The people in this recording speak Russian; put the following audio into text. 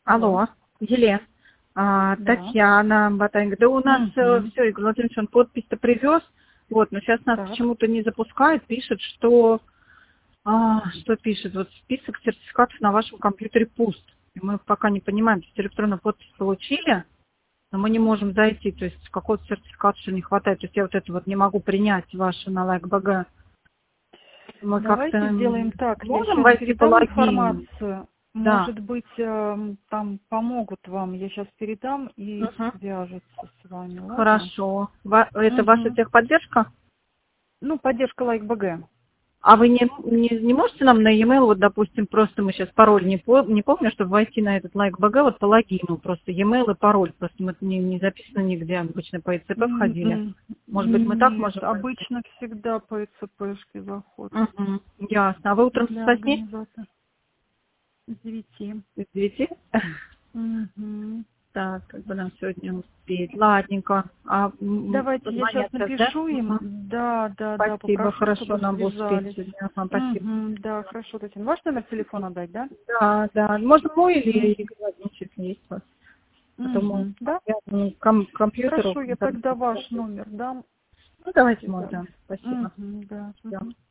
Алло, Елена, Да. Татьяна Батанька. Да у нас Мгм. все, Игорь Владимирович, он подпись-то привез, вот, но сейчас нас Так. почему-то не запускает, пишет, что пишет, вот список сертификатов на вашем компьютере пуст. И мы пока не понимаем, то есть электронную подпись получили, но мы не можем зайти, то есть какого-то сертификата что не хватает, то есть я вот это вот не могу принять ваше на LikeBG. Мы как-то Давайте сделаем так. Я можем сейчас войти по передам логину? информацию. Да. Может быть, там помогут вам. Я сейчас передам и Мгм. свяжутся с вами. Ладно? Хорошо. Это ваша Угу. техподдержка? Ну, поддержка LikeBG. А вы не можете нам на e-mail, вот, допустим, просто мы сейчас пароль не помню, чтобы войти на этот LikeBG, вот по логину, просто e-mail и пароль, просто мы не записано нигде, обычно по ИЦП входили. Может быть, мы так Нет, можем войти? обычно всегда по ЭЦПшке заход Угу. Ясно. А вы утром с для 8? организации. С 9. С 9? Угу. Так, как бы нам сегодня успеть. Ладненько. Давайте я сейчас Позвонят сейчас, да? напишу им. Мгм. Да, Спасибо, попрошу, хорошо, чтобы нам бы успеть связались. сегодня. Ага, спасибо. Да, хорошо, Татьяна. Ваш номер телефона дать, да? Да, да. Можно мой или М, Игорь Владимирович, если есть у вас? А то мой Да? компьютеру. Хорошо, я тогда ваш номер дам. Ну, давайте мой, Связались. да. Спасибо. Да. Всё.